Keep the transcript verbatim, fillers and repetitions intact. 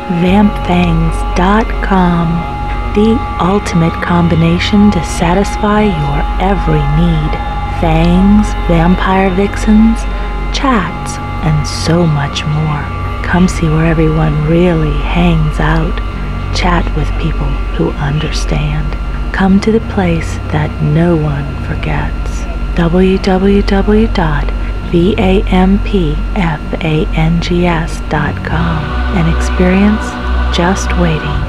vamp fangs dot com, the ultimate combination to satisfy your every need. Fangs, vampire vixens, chats, and so much more. Come see where everyone really hangs out. Chat with people who understand. Come to the place that no one forgets. w w w dot vampfangs dot com. An experience just waiting